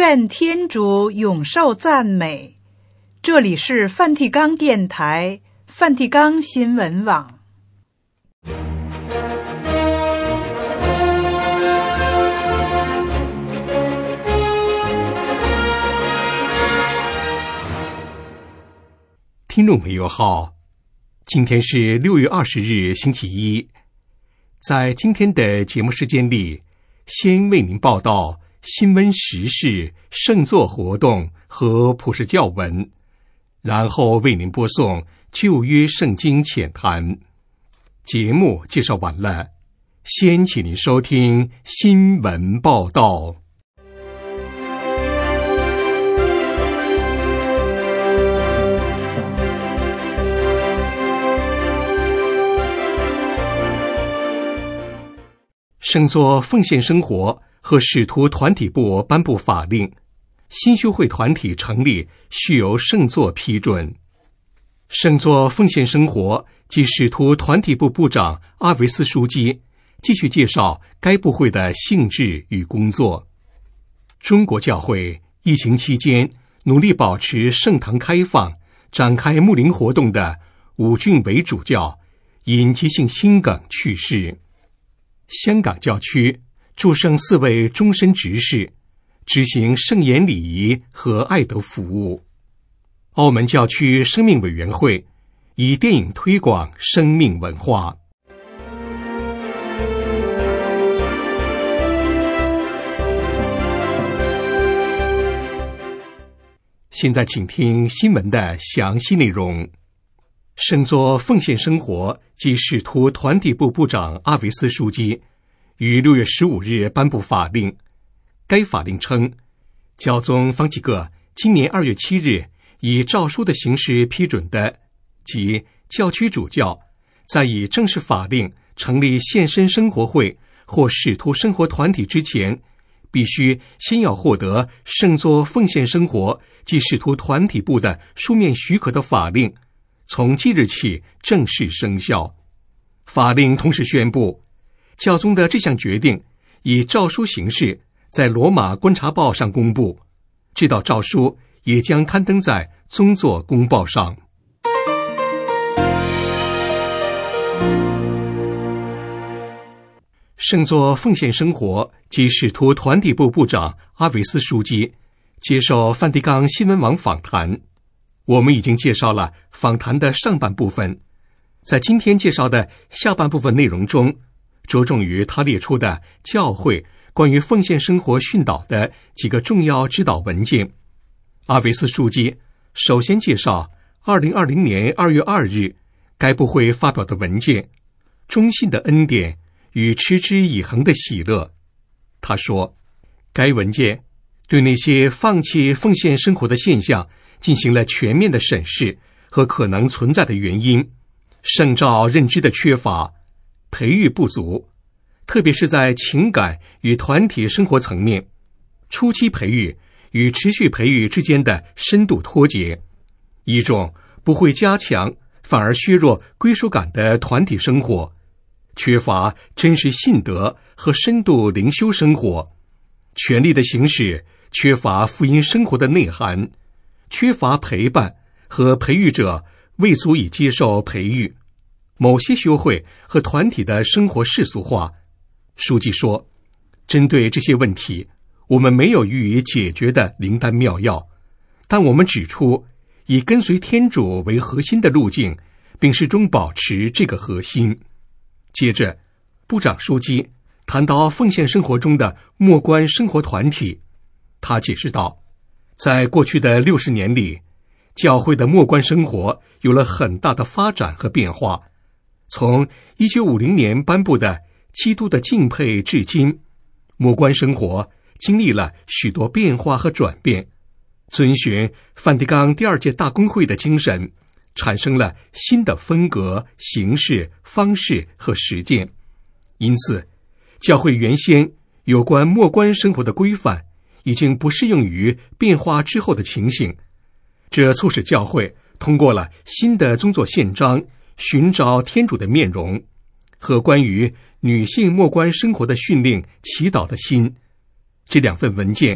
愿天主永受赞美。这里是梵蒂冈电台、梵蒂冈新闻网。 听众朋友好，今天是6月20日星期一。在今天的节目时间里，先为您报道新闻时事、圣座活动和普世教文，然后为您播送旧约圣经浅谈。节目介绍完了，先请您收听新闻报道。圣座奉献生活和使徒团体部颁布法令，新修会团体成立需由圣座批准。圣座奉献生活及使徒团体部部长阿维斯书记继续介绍该部会的性质与工作。中国教会疫情期间努力保持圣堂开放，展开牧灵活动的武俊伟主教因急性心梗去世。香港教区祝圣4位终身执事，执行圣言礼仪和爱德服务。澳门教区生命委员会以电影推广生命文化。现在请听新闻的详细内容。圣座奉献生活及使徒团体部部长阿维斯书记于6月15日颁布法令。该法令称，教宗方济各今年2月7日以诏书的形式批准的，即教区主教在以正式法令成立献身生活会或使徒生活团体之前，必须先要获得圣座奉献生活及使徒团体部的书面许可的法令，从即日起正式生效。法令同时宣布，教宗的这项决定以诏书形式在罗马观察报上公布，这道诏书也将刊登在宗座公报上。圣座奉献生活及使徒团体部部长阿维斯书记接受梵蒂冈新闻网访谈。我们已经介绍了访谈的上半部分，在今天介绍的下半部分内容中，着重于他列出的教会关于奉献生活训导的几个重要指导文件。阿维斯书记首先介绍2020年2月2日该部会发表的文件《忠信的恩典与持之以恒的喜乐》。他说，该文件对那些放弃奉献生活的现象进行了全面的审视和可能存在的原因、圣召认知的缺乏、培育不足，特别是在情感与团体生活层面，初期培育与持续培育之间的深度脱节，一种不会加强反而削弱归属感的团体生活，缺乏真实信德和深度灵修生活，权力的行使缺乏福音生活的内涵，缺乏陪伴和培育者未足以接受培育，某些修会和团体的生活世俗化。书记说，针对这些问题，我们没有予以解决的灵丹妙药，但我们指出以跟随天主为核心的路径，并始终保持这个核心。接着，部长书记谈到奉献生活中的默观生活团体。他解释道，在过去的60年里，教会的默观生活有了很大的发展和变化。从1950年颁布的基督的敬佩至今，默观生活经历了许多变化和转变，遵循梵蒂冈第2届大公会的精神，产生了新的风格、形式、方式和实践。因此，教会原先有关默观生活的规范已经不适用于变化之后的情形，这促使教会通过了新的宗座宪章，寻找天主的面容，和关于女性默观生活的训令祈祷的心。这2份文件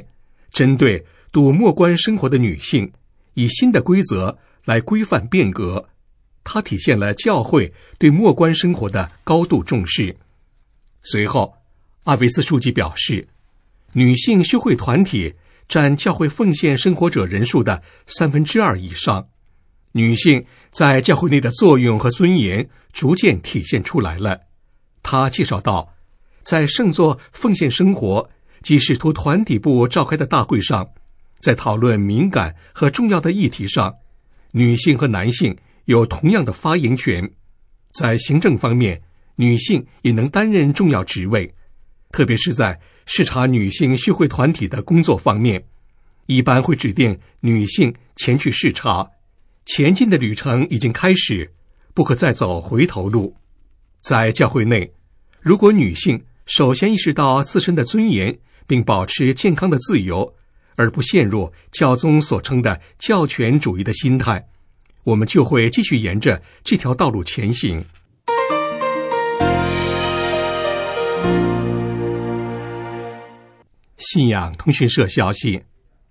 针对度末观生活的女性，以新的规则来规范变革，它体现了教会对末观生活的高度重视。随后，阿维斯书记表示，女性修会团体占教会奉献生活者人数的2/3以上，女性在教会内的作用和尊严逐渐体现出来了。他介绍到，在圣座奉献生活及使徒团体部召开的大会上，在讨论敏感和重要的议题上，女性和男性有同样的发言权。在行政方面，女性也能担任重要职位，特别是在视察女性修会团体的工作方面，一般会指定女性前去视察。前进的旅程已经开始，不可再走回头路。在教会内，如果女性首先意识到自身的尊严，并保持健康的自由，而不陷入教宗所称的教权主义的心态，我们就会继续沿着这条道路前行。信仰通讯社消息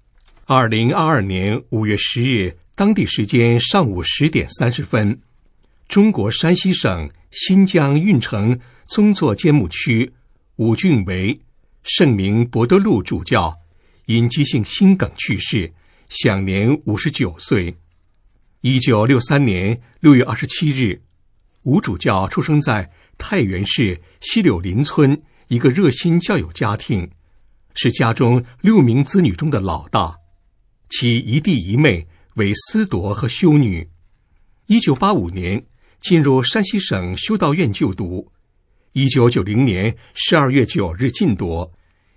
，2022年5月10日当地时间上午10点30分，中国山西省新疆运城宗座监牧区武俊维圣名博德禄主教因急性心梗去世，享年59岁。1963年6月27日，吴主教出生在太原市西柳林村一个热心教友家庭，是家中6名子女中的老大，其一弟一妹为司铎和修女。1985年进入山西省修道院就读，1990年12月9日进铎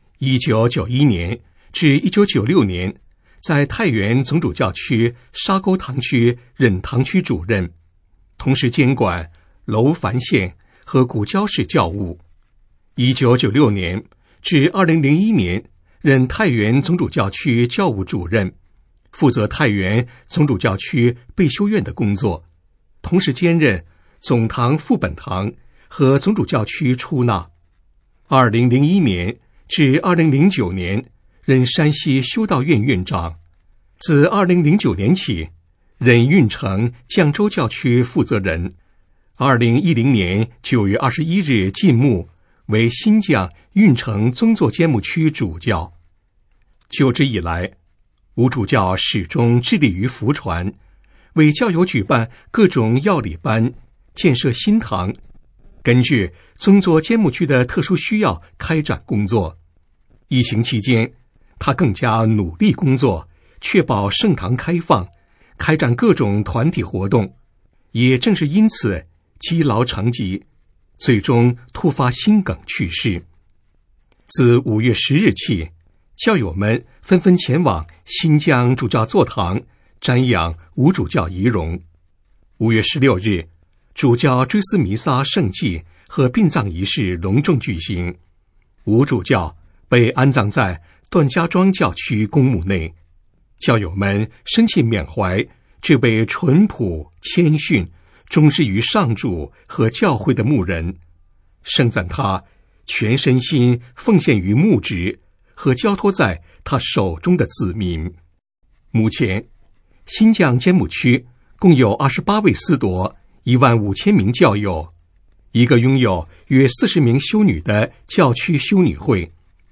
，1991年至1996年在太原总主教区沙沟堂区任堂区主任，同时监管楼烦县和古交市教务。1996年至2001年任太原总主教区教务主任，负责太原总主教区备修院的工作，同时兼任总堂副本堂和总主教区出纳。2001年至2009年任山西修道院院长，自2009年起任运城绛州教区负责人。2010年9月21日进牧，为新绛运城宗座监牧区主教。就职以来，吴主教始终致力于福传，为教友举办各种药理班，建设新堂，根据宗座监牧区的特殊需要开展工作。疫情期间，他更加努力工作，确保圣堂开放，开展各种团体活动。也正是因此积劳成疾，最终突发心梗去世。自5月10日起，教友们纷纷前往新疆主教座堂瞻仰吴主教遗容。5月16日，主教追思弥撒圣祭和殡葬仪式隆重举行，吴主教被安葬在段家庄教区公墓内。教友们深切缅怀这位淳朴谦逊、忠实于上主和教会的牧人，盛赞他全身心奉献于牧职和交托在他手中的子民。目前，新绛监牧区共有28位司铎，15000名教友，一个拥有约40名修女的教区修女会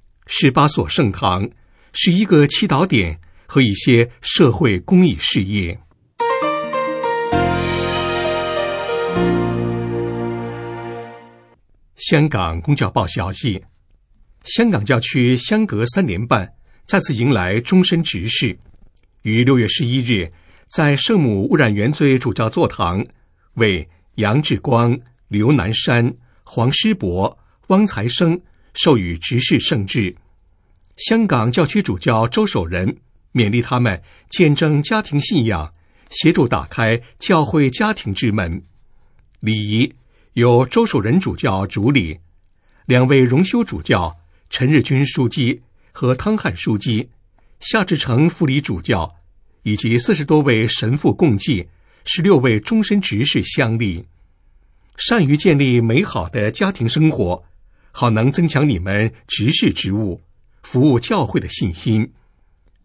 ，18所圣堂，11个祈祷点和一些社会公益事业。香港公教报消息，香港教区相隔3年半再次迎来终身执事，于6月11日在圣母污染原罪主教座堂为杨志光、刘南山、黄师伯、汪才生授予执事圣制。香港教区主教周守仁勉励他们见证家庭信仰，协助打开教会家庭之门。礼仪由周守仁主教主理，2位荣休主教陈日军书记和汤汉书记，夏志成副理主教以及40多位神父共计16位终身执事相立。善于建立美好的家庭生活，好能增强你们执事职务服务教会的信心，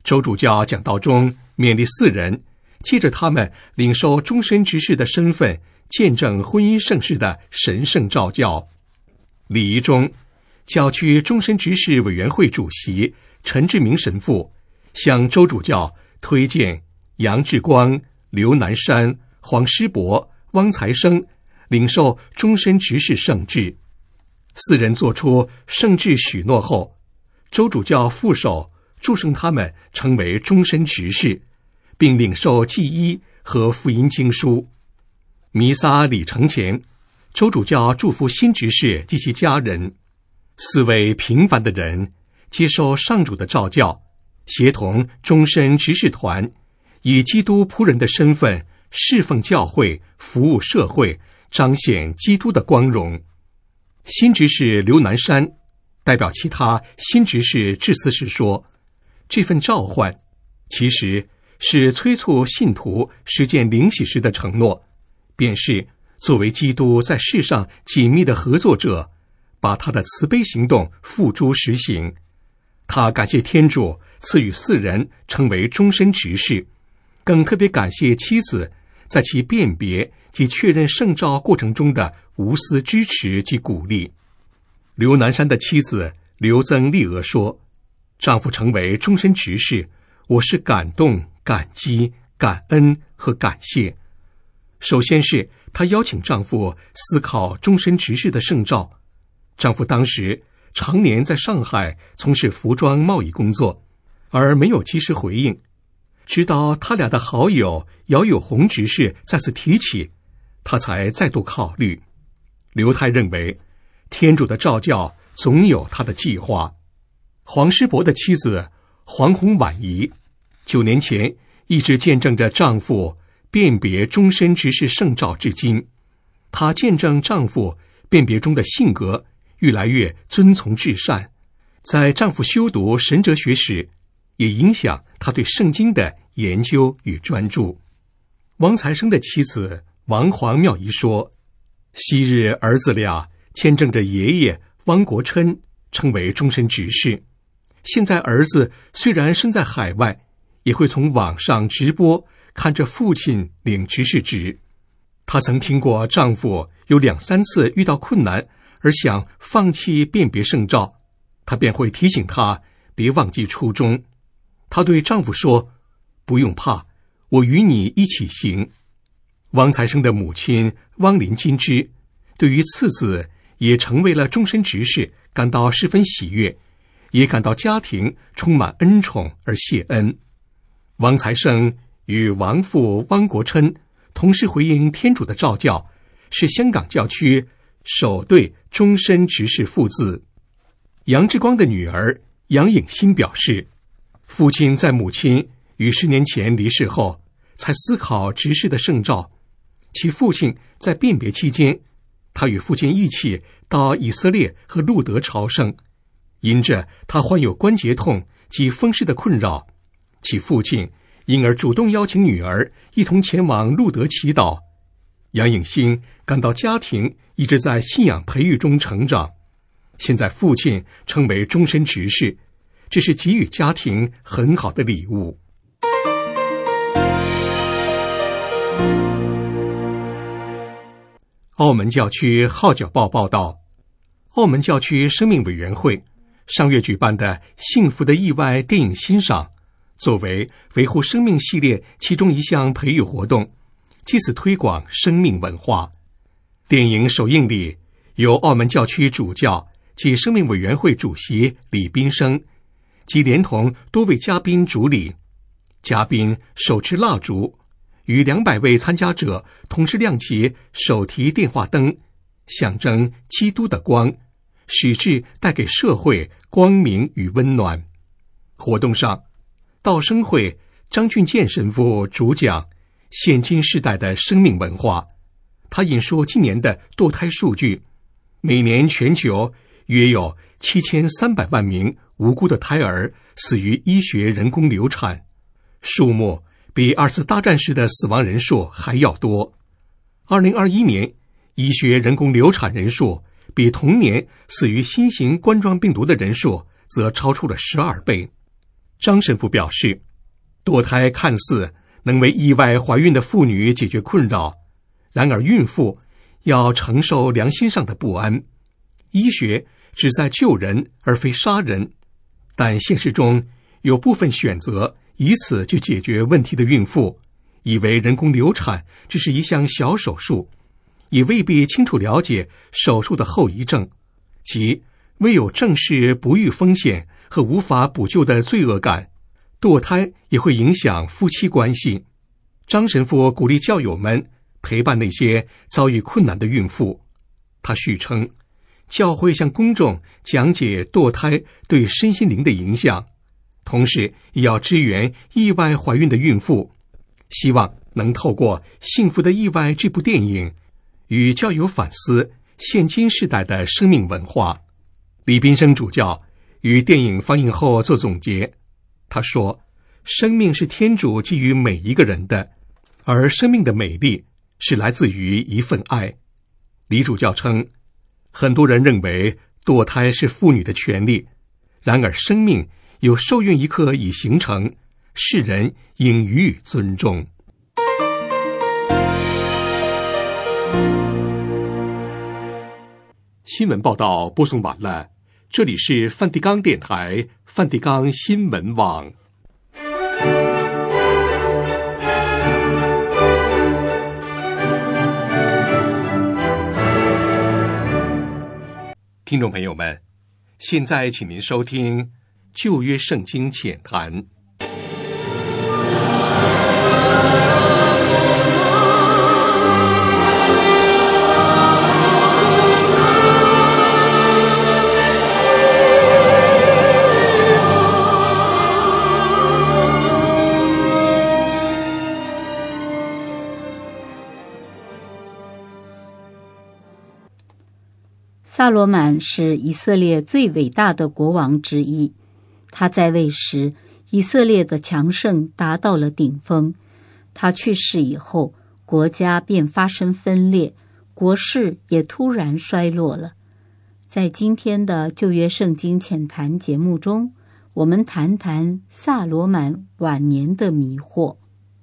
周主教讲道中勉励4人，借着他们领受终身执事的身份，见证婚姻圣事的神圣召教。礼仪中，教区终身执事委员会主席陈志明神父向周主教推荐杨志光、刘南山、黄师伯、汪才生领受终身执事圣制。4人做出圣制许诺后，周主教副手祝圣他们成为终身执事，并领受祭衣和福音经书。弥撒礼成前，周主教祝福新执事及其家人。4位平凡的人接受上主的召教，协同终身执事团，以基督仆人的身份侍奉教会、服务社会，彰显基督的光荣。新执事刘南山代表其他新执事致辞时说，这份召唤其实是催促信徒实践灵洗时的承诺，便是作为基督在世上紧密的合作者，把他的慈悲行动付诸实行。他感谢天主赐予4人成为终身执事，更特别感谢妻子在其辨别及确认圣召过程中的无私支持及鼓励。刘南山的妻子刘曾丽娥说，丈夫成为终身执事，我是感动、感激、感恩和感谢。首先是她邀请丈夫思考终身执事的圣召。丈夫当时常年在上海从事服装贸易工作，而没有及时回应，直到他俩的好友姚有红执事再次提起，他才再度考虑。刘太认为天主的召教总有他的计划。黄师伯的妻子黄红婉仪9年前一直见证着丈夫辨别终身执事圣召至今。她见证丈夫辨别中的性格越来越遵从至善，在丈夫修读神哲学时，也影响他对圣经的研究与专注。汪才生的妻子王黄妙仪说，昔日儿子俩见证着爷爷汪国琛成为终身执事，现在儿子虽然身在海外，也会从网上直播看着父亲领执事职。她曾听过丈夫有2、3次遇到困难而想放弃辨别圣召，她便会提醒他别忘记初衷。她对丈夫说，不用怕，我与你一起行。汪才生的母亲汪林金枝对于次子也成为了终身执事感到十分喜悦，也感到家庭充满恩宠而谢恩。汪才生与王父汪国琛同时回应天主的召教，是香港教区首对终身执事父子。杨志光的女儿杨颖欣表示，父亲在母亲于10年前离世后才思考执事的圣召。其父亲在辨别期间，他与父亲一起到以色列和路德朝圣。因着他患有关节痛及风湿的困扰，其父亲因而主动邀请女儿一同前往路德祈祷。杨颖欣感到家庭一直在信仰培育中成长，现在父亲成为终身执事，这是给予家庭很好的礼物。澳门教区号角报报道，澳门教区生命委员会上月举办的幸福的意外电影欣赏，作为维护生命系列其中一项培育活动，借此推广生命文化。电影首映礼由澳门教区主教及生命委员会主席李斌生及连同多位嘉宾主礼。嘉宾手持蜡烛，与200位参加者同时亮起手提电话灯，象征基督的光，使之带给社会光明与温暖。活动上，道生会张俊健神父主讲现今世代的生命文化。他引述今年的堕胎数据，每年全球约有7300万名无辜的胎儿死于医学人工流产，数目比2次大战时的死亡人数还要多。2021年，医学人工流产人数比同年死于新型冠状病毒的人数则超出了12倍。 张神父表示，堕胎看似能为意外怀孕的妇女解决困扰，然而孕妇要承受良心上的不安。医学旨在救人而非杀人，但现实中有部分选择以此去解决问题的孕妇，以为人工流产只是一项小手术，也未必清楚了解手术的后遗症，即未有正视不育风险和无法补救的罪恶感。堕胎也会影响夫妻关系。张神父鼓励教友们陪伴那些遭遇困难的孕妇。他续称，教会向公众讲解堕胎对身心灵的影响，同时也要支援意外怀孕的孕妇，希望能透过《幸福的意外》这部电影与教友反思现今世代的生命文化。李斌生主教与电影放映后做总结，他说，生命是天主给予每一个人的，而生命的美丽是来自于一份爱。李主教称，很多人认为堕胎是妇女的权利，然而生命有受孕一刻已形成，世人应予以尊重。新闻报道播送完了，这里是梵蒂冈电台梵蒂冈新闻网。听众朋友们，现在请您收听旧约圣经浅谈。 萨罗满是以色列最伟大的国王之一，他在位时，以色列的强盛达到了顶峰。他去世以后，国家便发生分裂，国势也突然衰落了。在今天的旧约圣经浅谈节目中，我们谈谈萨罗满晚年的迷惑。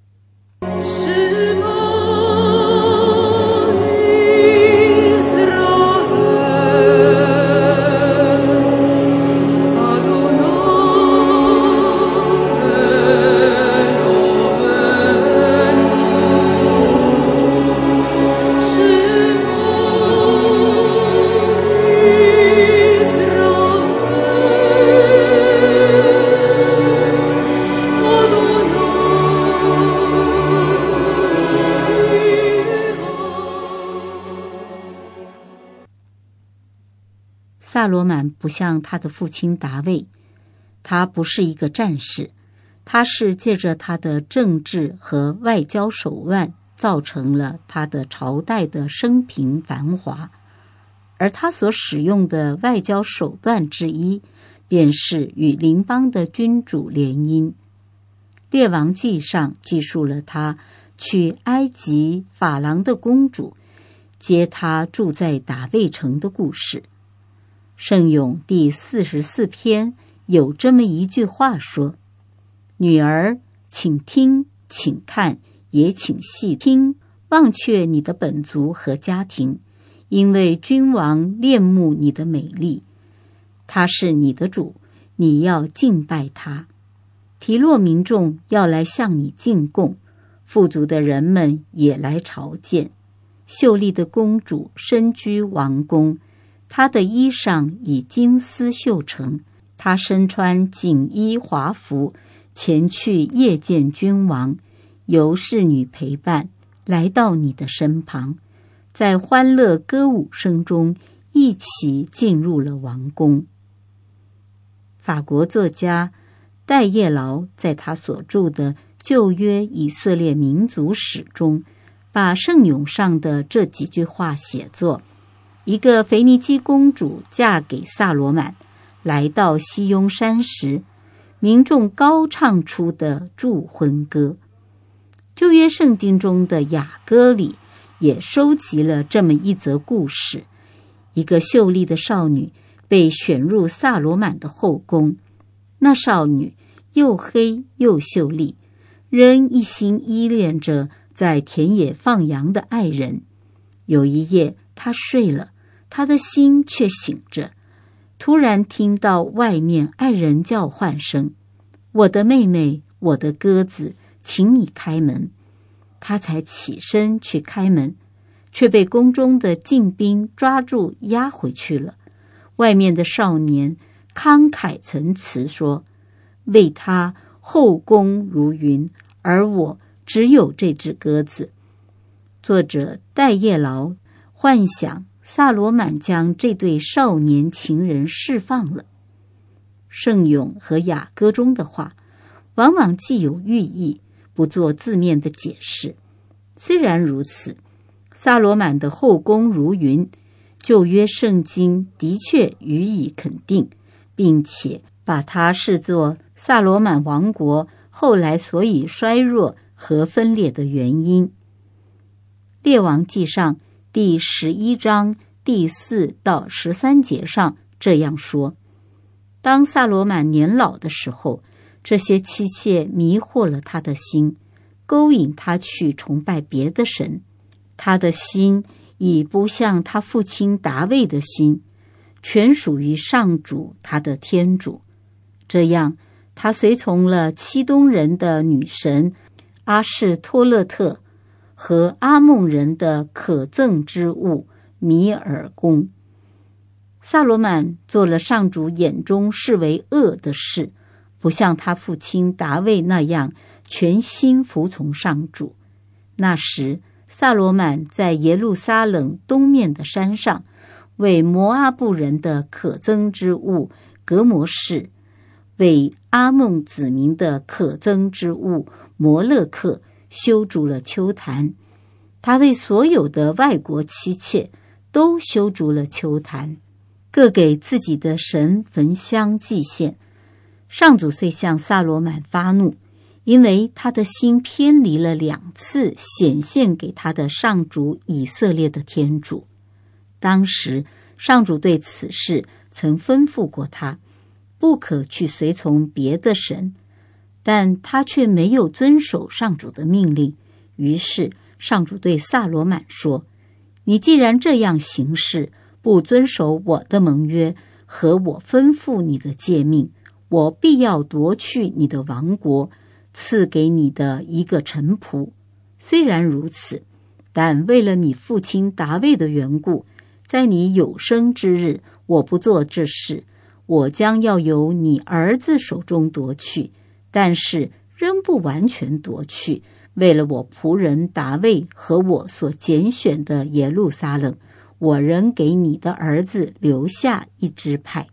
萨罗满不像他的父亲达味，他不是一个战士，他是借着他的政治和外交手腕造成了他的朝代的生平繁华，而他所使用的外交手段之一，便是与邻邦的君主联姻。列王纪上记述了他娶埃及法郎的公主，接他住在达味城的故事。圣咏第44篇有这么一句话说：女儿，请听，请看，也请细听，忘却你的本族和家庭，因为君王恋慕你的美丽，他是你的主，你要敬拜他。提洛民众要来向你进贡，富足的人们也来朝见。秀丽的公主身居王宫，她的衣裳以金丝绣成，她身穿锦衣华服，前去夜见君王，由侍女陪伴，来到你的身旁，在欢乐歌舞声中一起进入了王宫。法国作家戴叶劳在他所著的《旧约以色列民族史》中，把圣咏上的这几句话写作：一个腓尼基公主嫁给萨罗满，来到西雍山时，民众高唱出的祝婚歌。旧约圣经中的雅歌里也收集了这么一则故事：一个秀丽的少女被选入萨罗满的后宫，那少女又黑又秀丽，仍一心依恋着在田野放羊的爱人。有一夜，他睡了，他的心却醒着，突然听到外面爱人叫唤声：“我的妹妹，我的鸽子，请你开门。”他才起身去开门，却被宫中的禁兵抓住押回去了。外面的少年慷慨陈词说：“为他后宫如云，而我只有这只鸽子。”作者戴业劳幻想萨罗满将这对少年情人释放了。圣咏和雅歌中的话往往既有寓意，不做字面的解释。虽然如此，萨罗满的后宫如云，旧约圣经的确予以肯定，并且把它视作萨罗满王国后来所以衰弱和分裂的原因。列王纪上第11章第4到13节上这样说：当萨罗满年老的时候，这些妻妾迷惑了他的心，勾引他去崇拜别的神。他的心已不像他父亲达味的心，全属于上主他的天主。这样，他随从了漆东人的女神阿士托勒特和阿孟人的可憎之物米尔宫。萨罗满做了上主眼中视为恶的事，不像他父亲达味那样全心服从上主。那时，萨罗满在耶路撒冷东面的山上，为摩阿布人的可憎之物革摩士，为阿孟子民的可憎之物摩勒克修筑了丘坛。他为所有的外国妻妾都修筑了丘坛，各给自己的神焚香祭献。上主遂向萨罗满发怒，因为他的心偏离了2次显现给他的上主以色列的天主。当时上主对此事曾吩咐过他，不可去随从别的神，但他却没有遵守上主的命令。于是上主对萨罗满说：你既然这样行事，不遵守我的盟约和我吩咐你的诫命，我必要夺去你的王国，赐给你的一个臣仆。虽然如此，但为了你父亲达味的缘故，在你有生之日，我不做这事，我将要由你儿子手中夺去，但是仍不完全夺去。为了我仆人达味和我所拣选的耶路撒冷，我仍给你的儿子留下一支派。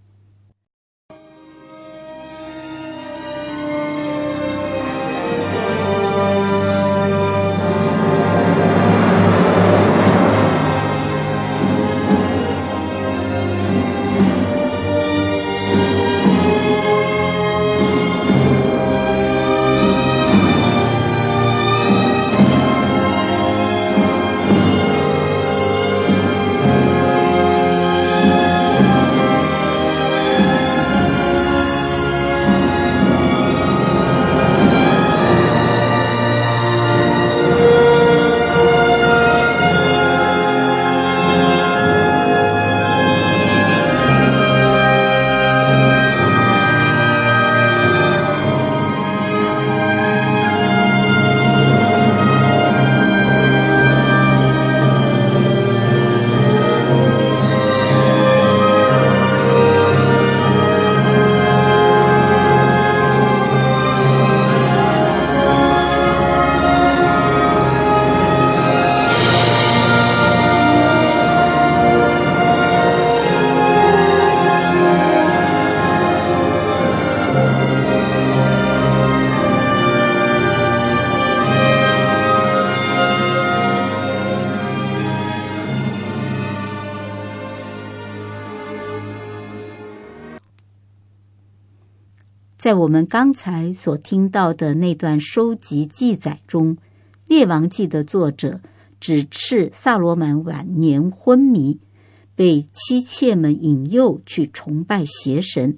在我们刚才所听到的那段收集记载中，列王记的作者指斥萨罗满晚年昏迷，被妻妾们引诱去崇拜邪神，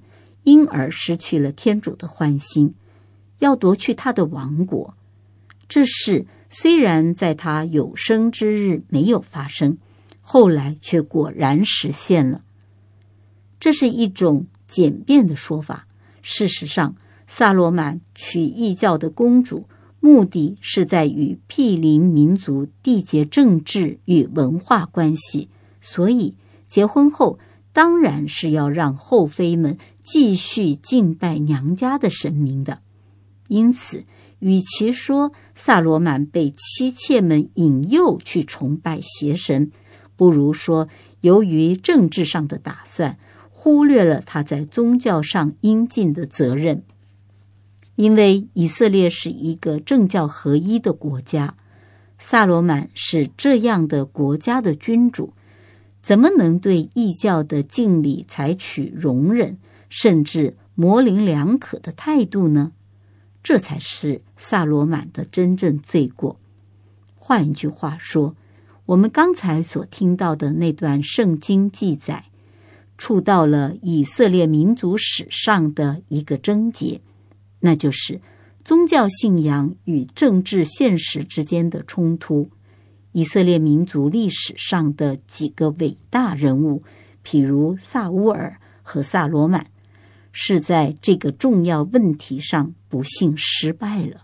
因而失去了天主的欢心，要夺去他的王国。这事虽然在他有生之日没有发生，后来却果然实现了。这是一种简便的说法。事实上，萨罗满娶异教的公主，目的是在与毗邻民族缔结政治与文化关系，所以结婚后当然是要让后妃们继续敬拜娘家的神明的。因此，与其说萨罗满被妻妾们引诱去崇拜邪神，不如说由于政治上的打算，忽略了他在宗教上应尽的责任。因为以色列是一个政教合一的国家，萨罗满是这样的国家的君主，怎么能对异教的敬礼采取容忍甚至模棱两可的态度呢？这才是萨罗满的真正罪过。换一句话说，我们刚才所听到的那段圣经记载，触到了以色列民族史上的一个症结，那就是宗教信仰与政治现实之间的冲突。以色列民族历史上的几个伟大人物，譬如撒乌尔和萨罗满，是在这个重要问题上不幸失败了。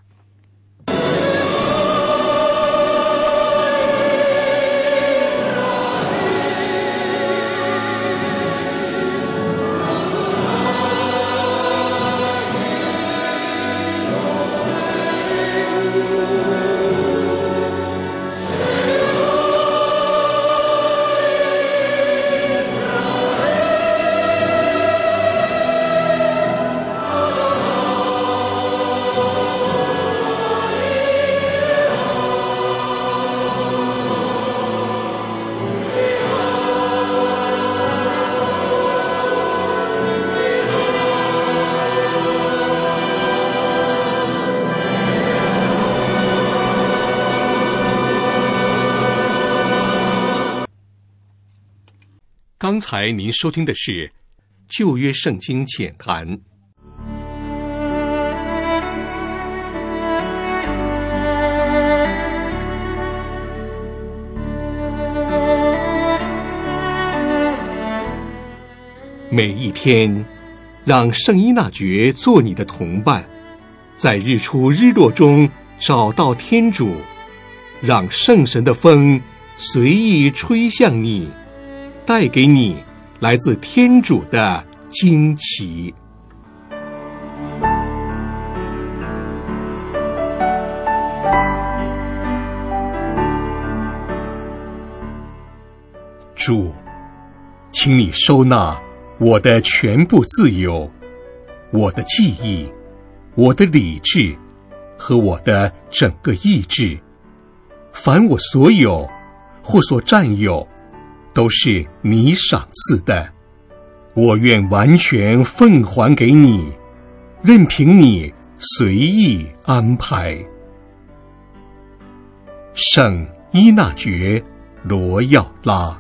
刚才您收听的是《旧约圣经浅谈》。每一天，让圣依纳爵做你的同伴，在日出日落中找到天主，让圣神的风随意吹向你，带给你来自天主的惊奇。主，请你收纳我的全部自由，我的记忆，我的理智和我的整个意志，凡我所有或所占有，都是你赏赐的，我愿完全奉还给你，任凭你随意安排。圣依纳爵罗耀拉。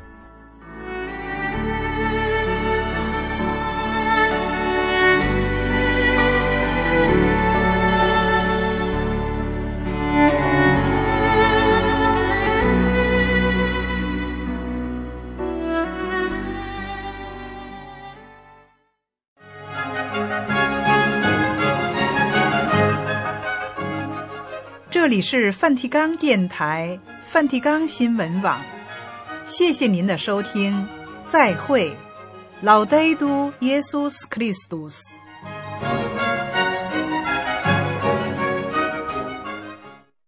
这里是梵蒂冈电台梵蒂冈新闻网，谢谢您的收听，再会，Laudetur Jesus Christus。